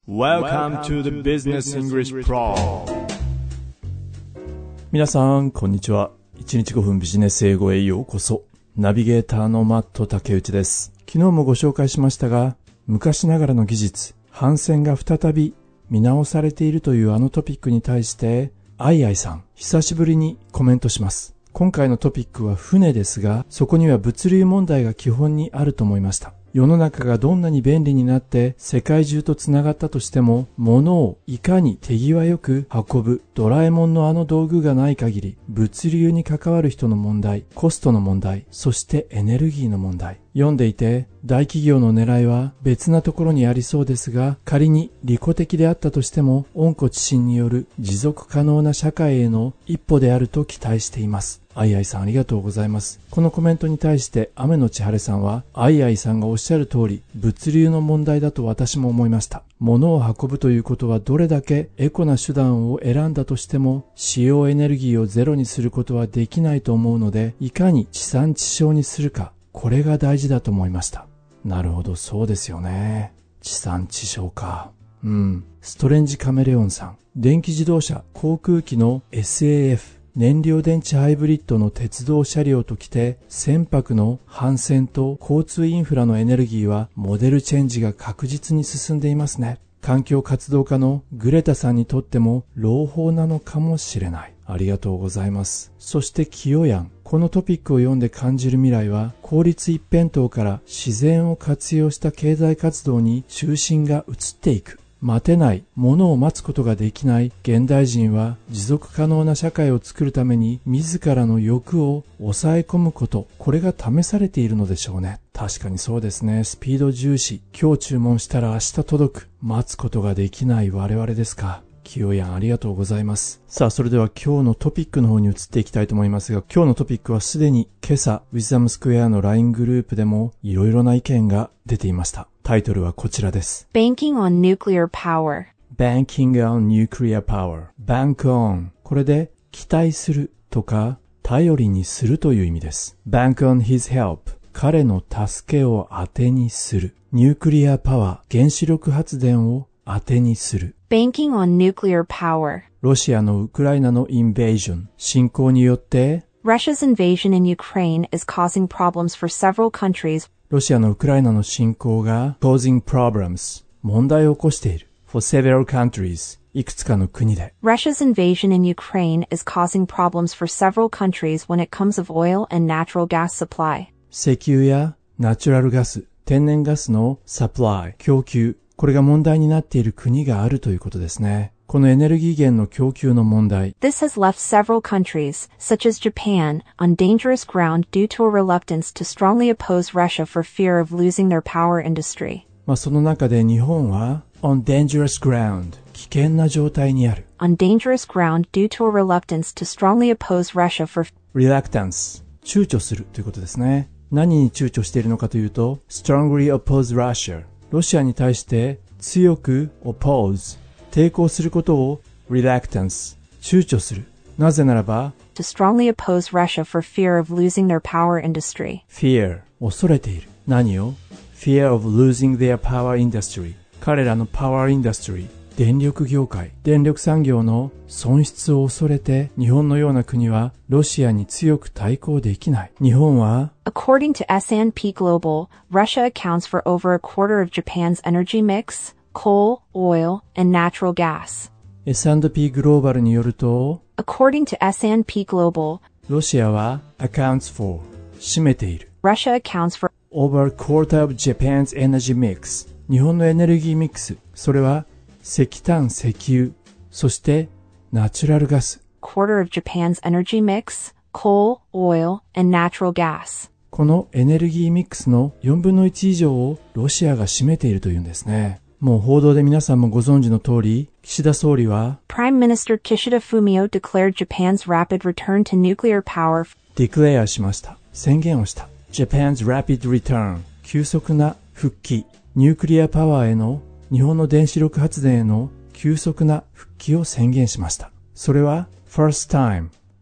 Welcome to the Business English Pro。 皆さんこんにちは。1日5分ビジネス英語へようこそ。ナビゲーターのマット竹内です。昨日もご紹介しましたが、昔ながらの技術帆船が再び見直されているというあのトピックに対してアイアイさん久しぶりにコメントします。今回のトピックは船ですが、そこには物流問題が基本にあると思いました。世の中がどんなに便利になって世界中とつながったとしても、物をいかに手際よく運ぶドラえもんのあの道具がない限り、物流に関わる人の問題、コストの問題、そしてエネルギーの問題。読んでいて大企業の狙いは別なところにありそうですが、仮に利己的であったとしても温故知新による持続可能な社会への一歩であると期待しています。アイアイさんありがとうございます。このコメントに対して雨のちはれさんは、アイアイさんがおっしゃる通り物流の問題だと私も思いました。物を運ぶということはどれだけエコな手段を選んだとしても使用エネルギーをゼロにすることはできないと思うので、いかに地産地消にするか、これが大事だと思いました。なるほど、そうですよね。地産地消か。ストレンジカメレオンさん、電気自動車、航空機の SAF、燃料電池ハイブリッドの鉄道車両ときて、船舶の帆船と交通インフラのエネルギーはモデルチェンジが確実に進んでいますね。環境活動家のグレタさんにとっても朗報なのかもしれない。ありがとうございます。そしてキヨヤン、このトピックを読んで感じる未来は、効率一辺倒から自然を活用した経済活動に中心が移っていく。待てない、物を待つことができない現代人は、持続可能な社会を作るために自らの欲を抑え込むこと、これが試されているのでしょうね。確かにそうですね。スピード重視、今日注文したら明日届く、待つことができない我々ですか。キヨヤンありがとうございます。さあ、それでは今日のトピックの方に移っていきたいと思いますが、今日のトピックはすでに今朝ウィズダムスクエアの LINE グループでもいろいろな意見が出ていました。タイトルはこちらです。 Banking on Nuclear Power。 Banking on Nuclear Power。 Bank on、 これで期待するとか頼りにするという意味です。 Bank on his help、 彼の助けを当てにする。ニュークリアパワー、原子力発電を当てにする。 Banking on Nuclear Power。 ロシアのウクライナのインベージョン、侵攻によって Russia's invasion in Ukraine is causing problems for several countries。 ロシアのウクライナの侵攻が causing problems、 問題を起こしている for several countries、 いくつかの国で。 Russia's invasion in Ukraine is causing problems for several countries when it comes of oil and natural gas supply。 石油やナチュラルガス、天然ガスの supply、 供給、これが問題になっている国があるということですね。このエネルギー源の供給の問題。 This has left several countries, such as Japan, on dangerous ground due to a reluctance to strongly oppose Russia for fear of losing their power industry。 その中で日本は on dangerous ground、 危険な状態にある。 On dangerous ground due to a reluctance to strongly oppose Russia for reluctance、 躊躇するということですね。何に躊躇しているのかというと strongly oppose Russia、 ロシアに対して強く oppose、抵抗することを reluctance、 躊躇する。なぜならば to strongly oppose Russia for fear of losing their power industry。 fear、 恐れている。何を fear of losing their power industry、 彼らのパワーインダストリー、電力業界、電力産業の損失を恐れて、日本のような国はロシアに強く対抗できない。日本は According to S&P Global, Russia accounts for over a quarter of Japan's energy mix, coal, oil, and natural gas。 S&P グローバルによると According to S&P Global, ロシアは accounts for、 占めている。 Russia accounts for over a quarter of Japan's energy mix、 日本のエネルギーミックス、それは石炭、石油、そしてナチュラルガス。 quarter of Japan's energy mix, coal, oil, and natural gas。 このエネルギーミックスの4分の1以上をロシアが占めているというんですね。もう報道で皆さんもご存知の通り、岸田総理は Prime Minister Kishida Fumio declared Japan's rapid return to nuclear power。 declare しました。宣言をした。Japan's rapid return、 急速な復帰、ニュークリアパワーへの、日本の原子力発電への急速な復帰を宣言しました。それは first time、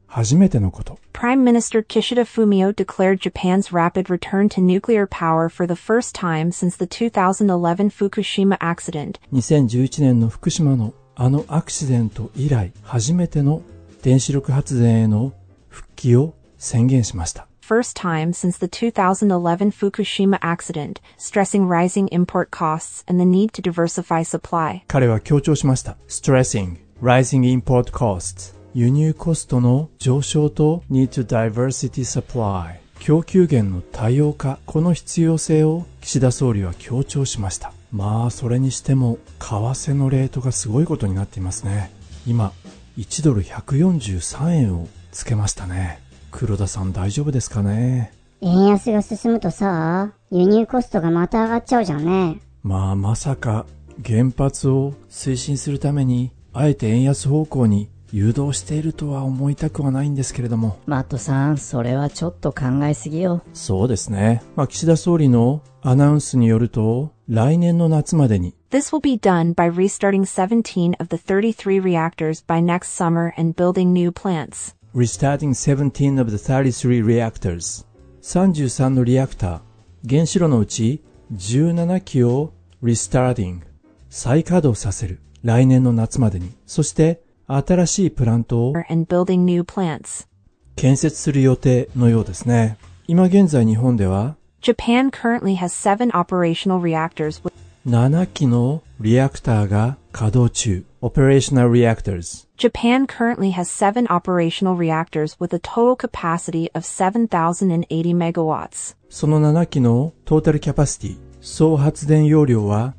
初めてのこと。 Prime Minister Kishida Fumio declared Japan's rapid return to nuclear power for the first time since the 2011 Fukushima accident. 2011年の福島のあのアクシデント以来、初めての原子力発電への復帰を宣言しました。 First time since the 2011 Fukushima accident, stressing rising import costs and the need to diversify supply. 彼は強調しました。stressing rising import costs 輸入コストの上昇と need to diversity supply 供給源の多様化、この必要性を岸田総理は強調しました。まあそれにしても為替のレートがすごいことになっていますね。今1ドル143円をつけましたね。黒田さん大丈夫ですかね。 円安が進むとさ、輸入コストがまた上がっちゃうじゃんね。 まさか原発を推進するためにあえて円安方向に誘導しているとは思いたくはないんですけれども。 マットさん、それはちょっと考えすぎよ。 そうですね。岸田総理のアナウンスによると、来年の夏までに This will be done by restarting 17 of the 33 reactors by next summer and building new plants. Restarting 17 of the 33 reactors 33のリアクター、原子炉のうち17基を restarting 再稼働させる。来年の夏までに。そして新しいプラントを and building new plants. 建設する予定のようですね。今現在日本では Japan currently has 7 operational reactors with 7基のリアクターが稼働中。Operational reactors. Japan currently has 7 operational reactors with a total capacity of 7,080 megawatts. その7基のトータルキャパシティ、総発電容量は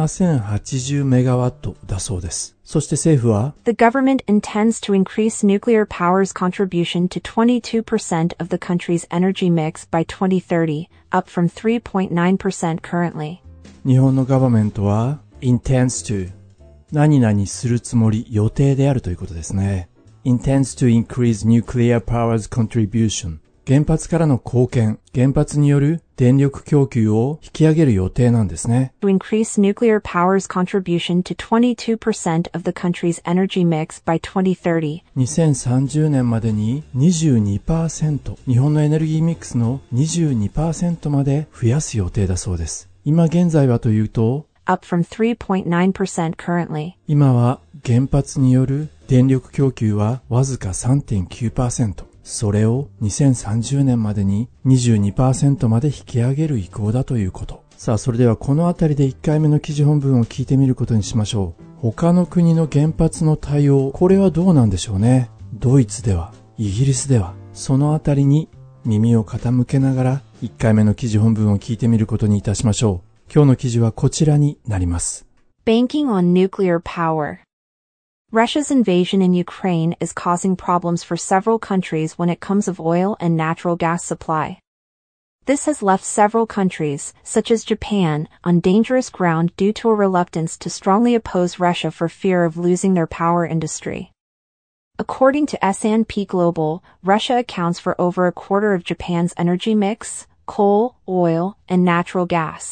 7080メガワットだそうです。そして政府は The government intends to increase nuclear power's contribution to 22% of the country's energy mix by 2030, up from 3.9% currently. 日本のガバメントは intends to 何々するつもり予定であるということですね。intends to increase nuclear power's contribution 原発からの貢献、原発による電力供給を引き上げる予定なんですね。 To increase nuclear power's contribution to 22% of the country's energy mix by 2030. 2030年までに 22%、日本のエネルギーミックスの 22% まで増やす予定だそうです。今現在はというと、 up from 3.9% currently. 今は原発による電力供給はわずか 3.9%。それを2030年までに 22% まで引き上げる意向だということ。さあ、それではこのあたりで1回目の記事本文を聞いてみることにしましょう。他の国の原発の対応、これはどうなんでしょうね。ドイツでは、イギリスでは、そのあたりに耳を傾けながら1回目の記事本文を聞いてみることにいたしましょう。今日の記事はこちらになります。 Banking on nuclear power.Russia's invasion in Ukraine is causing problems for several countries when it comes of oil and natural gas supply. This has left several countries, such as Japan, on dangerous ground due to a reluctance to strongly oppose Russia for fear of losing their power industry. According to S&P Global, Russia accounts for over a quarter of Japan's energy mix, coal, oil, and natural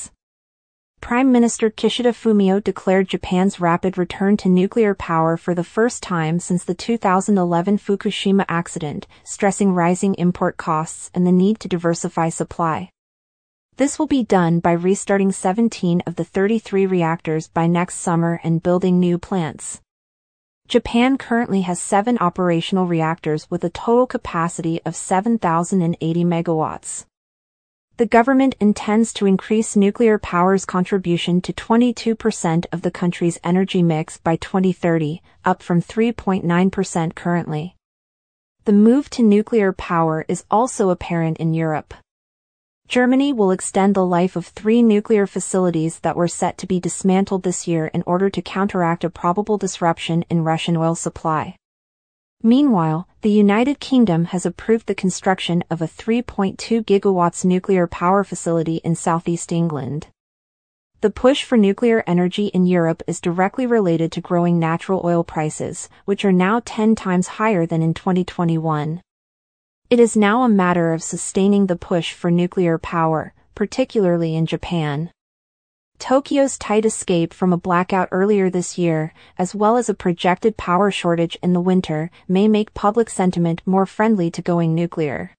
gas.Prime Minister Kishida Fumio declared Japan's rapid return to nuclear power for the first time since the 2011 Fukushima accident, stressing rising import costs and the need to diversify supply. This will be done by restarting 17 of the 33 reactors by next summer and building new plants. Japan currently has 7 operational reactors with a total capacity of 7,080 megawatts.The government intends to increase nuclear power's contribution to 22% of the country's energy mix by 2030, up from 3.9% currently. The move to nuclear power is also apparent in Europe. Germany will extend the life of 3 nuclear facilities that were set to be dismantled this year in order to counteract a probable disruption in Russian oil supply.Meanwhile, the United Kingdom has approved the construction of a 3.2 gigawatts nuclear power facility in southeast England. The push for nuclear energy in Europe is directly related to growing natural oil prices, which are now 10 times higher than in 2021. It is now a matter of sustaining the push for nuclear power, particularly in Japan. Tokyo's tight escape from a blackout earlier this year, as well as a projected power shortage in the winter, may make public sentiment more friendly to going nuclear.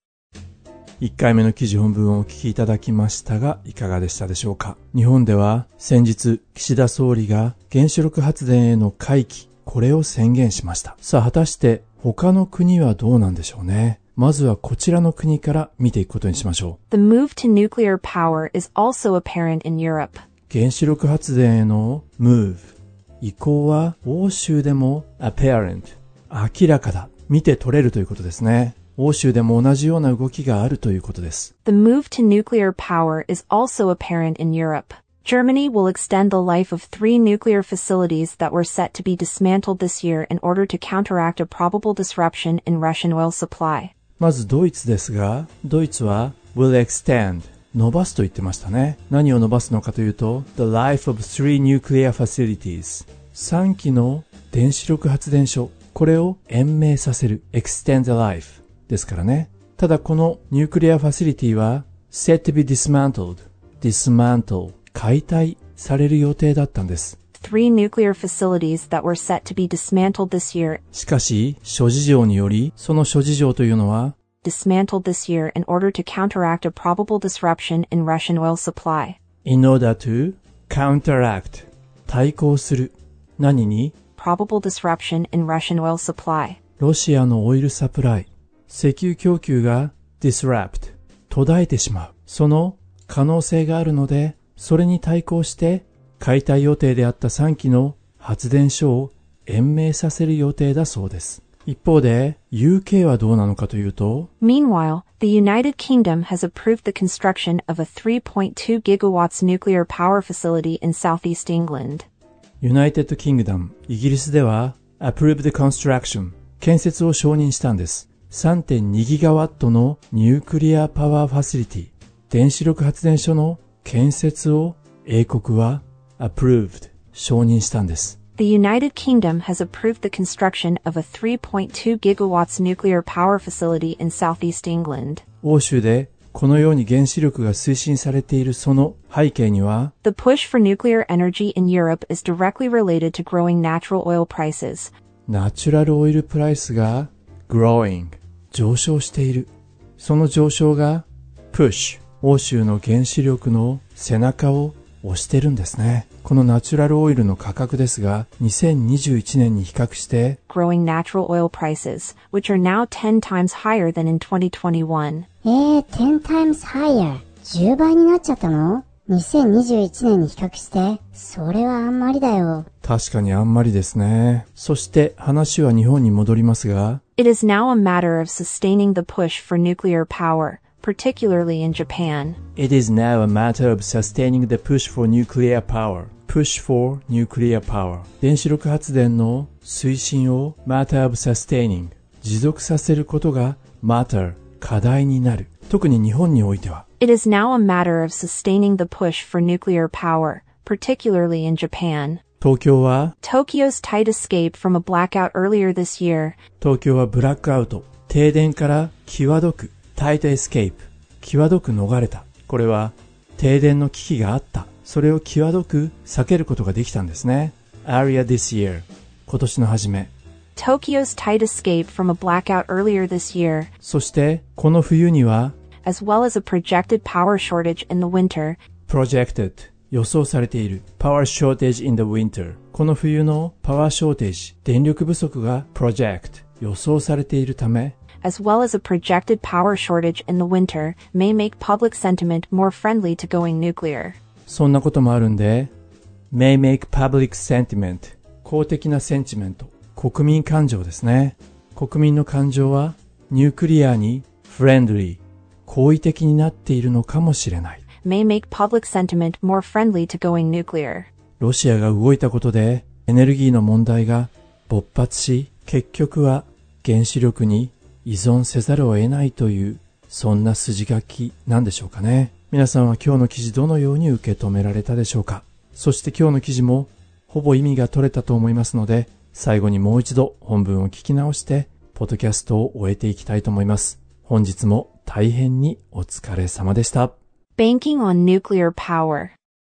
1回目の記事本文をお聞きいただきましたが、いかがでしたでしょうか。日本では先日、岸田総理が原子力発電への回帰、これを宣言しました。さあ、果たして他の国はどうなんでしょうね。まずはこちらの国から見ていくことにしましょう。 The move to nuclear power is also apparent in Europe. 原子力発電への move、移行は欧州でも apparent、明らかだ、見て取れるということですね。欧州でも同じような動きがあるということです。 The move to nuclear power is also apparent in Europe. Germany will extend the life of 3 nuclear facilities that were set to be dismantled this year in order to counteract a probable disruption in Russian oil supply. まずドイツですが、ドイツは will extend、伸ばすと言ってましたね。何を伸ばすのかというと、the life of 3 nuclear facilities、3基の原子力発電所、これを延命させる、extend the lifeですからね。ただこのニュークリアファシリティは set to be dismantled、dismantle、解体される予定だったんです。 3 nuclear facilities that were set to be dismantled this year. しかし、諸事情により、その諸事情というのは、 dismantled this year in order to counteract a probable disruption in Russian oil supply. in order to counteract、対抗する。何に？ probable disruption in Russian oil supply. ロシアのオイルサプライ、石油供給が disrupt、途絶えてしまう。その可能性があるので、それに対抗して解体予定であった3基の発電所を延命させる予定だそうです。一方で UK はどうなのかというと、 Meanwhile, the United Kingdom has approved the construction of a 3.2 gigawatts nuclear power facility in southeast England. United Kingdom、イギリスでは approved construction、建設を承認したんです。3.2 ギガワットのニュークリアパワーファシリティ、原子力発電所の建設を英国は approved、承認したんです。 The United Kingdom has approved the construction of a 3.2 gigawatts nuclear power facility in southeast England. 欧州でこのように原子力が推進されているその背景には、 The push for nuclear energy in Europe is directly related to growing natural oil prices. ナチュラルオイルプライスが growing、上昇している。その上昇が push、欧州の原子力の背中を押してるんですね。このナチュラルオイルの価格ですが、2021年に比較して、 growing natural oil prices, which are now 10 times higher than in 2021. 10 times higher。10倍になっちゃったの？ 2021 年に比較して、それはあんまりだよ。 確かにあんまりですね。そして話は日本に戻りますが、 It is now a matter of sustaining the push for nuclear power.particularly in Japan. It is now a matter of sustaining the push for nuclear power. Push for nuclear power. 原子力発電の推進を matter of sustaining. 持続させることが matter. 課題になる。特に日本においては。 It is now a matter of sustaining the push for nuclear power, particularly in Japan. 東京は Tokyo's tight escape from a blackout earlier this year. 東京はブラックアウト。停電から際どく。タイトエスケープ、際どく逃れた。これは停電の危機があった。それを際どく避けることができたんですね。Area this year、今年の初め。 Tokyo's tight escape from a blackout earlier this year. そしてこの冬には as well as a projected power shortage in the winter. projected、予想されている power shortage in the winter。この冬のパワーショーテージ、電力不足が project、予想されているため。 as well as a projected power shortage in the winter, may make public sentiment more friendly to going nuclear. そんなこともあるんで、may make public sentiment、公的なセンチメント、国民感情ですね。国民の感情は、ニュークリアに friendly、好意的になっているのかもしれない。 may make public sentiment more friendly to going nuclear. ロシアが動いたことで、エネルギーの問題が勃発し、結局は原子力に依存せざるを得ないという、そんな筋書きなんでしょうかね。皆さんは今日の記事どのように受け止められたでしょうか。そして今日の記事もほぼ意味が取れたと思いますので、最後にもう一度本文を聞き直して、ポッドキャストを終えていきたいと思います。本日も大変にお疲れ様でした。 Banking on nuclear power.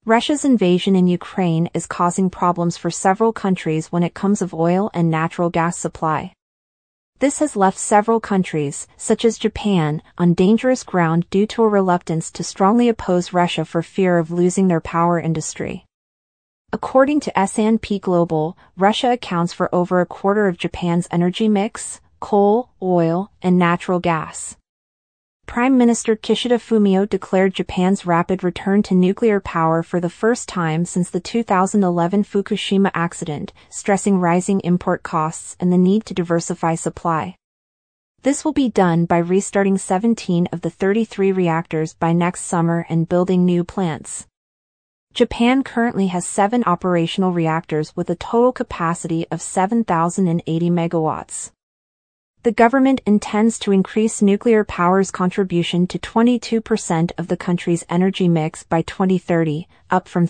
Russia's invasion in Ukraine is causing problems for several countries when it comes of oil and natural gas supply. This has left several countries, such as Japan, on dangerous ground due to a reluctance to strongly oppose Russia for fear of losing their power industry. According to S&P Global, Russia accounts for over a quarter of Japan's energy mix, coal, oil, and natural gas. Prime Minister Kishida Fumio declared Japan's rapid return to nuclear power for the first time since the 2011 Fukushima accident, stressing rising import costs and the need to diversify supply. This will be done by restarting 17 of the 33 reactors by next summer and building new plants. Japan currently has 7 operational reactors with a total capacity of 7,080 megawatts. The government intends to increase nuclear power's contribution to 22% of the country's energy mix by 2030, up from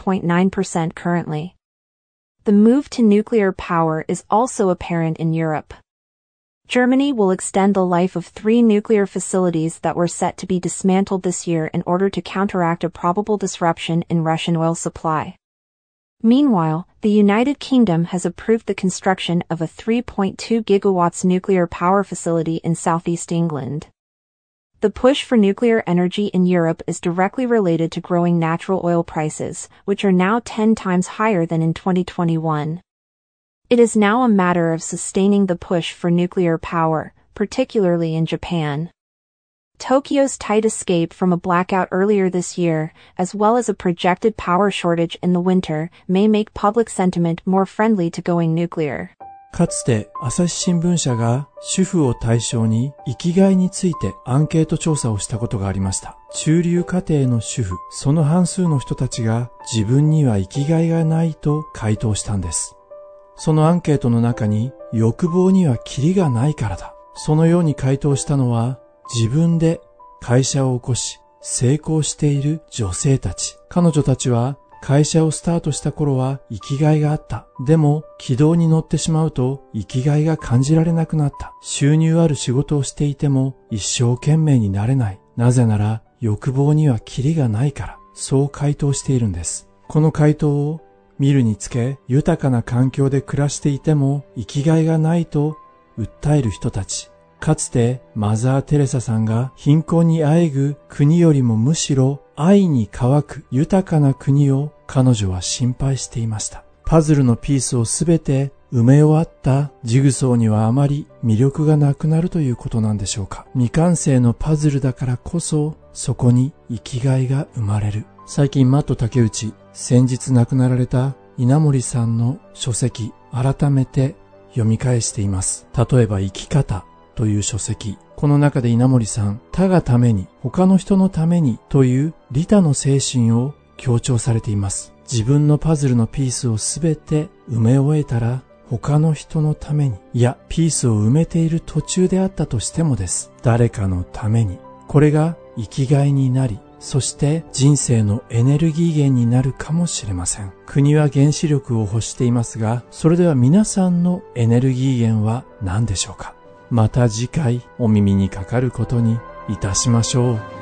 3.9% currently. The move to nuclear power is also apparent in Europe. Germany will extend the life of 3 nuclear facilities that were set to be dismantled this year in order to counteract a probable disruption in Russian oil supply. Meanwhile, the United Kingdom has approved the construction of a 3.2 gigawatts nuclear power facility in southeast England. The push for nuclear energy in Europe is directly related to growing natural oil prices, which are now 10 times higher than in 2021. It is now a matter of sustaining the push for nuclear power, particularly in Japan. Tokyo's tight escape from a blackout earlier this year, as well as a projected power shortage in the winter, may make public sentiment more friendly to going nuclear. かつて朝日新聞社が主婦を対象に生きがいについてアンケート調査をしたことがありました。中流家庭の主婦、その半数の人たちが自分には生きがいがないと回答したんです。そのアンケートの中に欲望にはキリがないからだ。そのように回答したのは自分で会社を起こし成功している女性たち。彼女たちは会社をスタートした頃は生きがいがあった。でも軌道に乗ってしまうと生きがいが感じられなくなった。収入ある仕事をしていても一生懸命になれない。なぜなら欲望にはキリがないから。そう回答しているんです。この回答を見るにつけ、豊かな環境で暮らしていても生きがいがないと訴える人たち。かつてマザー・テレサさんが貧困にあえぐ国よりもむしろ愛に乾く豊かな国を彼女は心配していました。パズルのピースをすべて埋め終わったジグソーにはあまり魅力がなくなるということなんでしょうか。未完成のパズルだからこそそこに生きがいが生まれる。最近マット竹内、先日亡くなられた稲森さんの書籍、改めて読み返しています。例えば生き方という書籍。この中で稲森さん、他がために、他の人のためにという利他の精神を強調されています。自分のパズルのピースをすべて埋め終えたら、他の人のために、いや、ピースを埋めている途中であったとしてもです。誰かのために。これが生きがいになり、そして人生のエネルギー源になるかもしれません。国は原子力を欲していますが、それでは皆さんのエネルギー源は何でしょうか。また次回お耳にかかることにいたしましょう。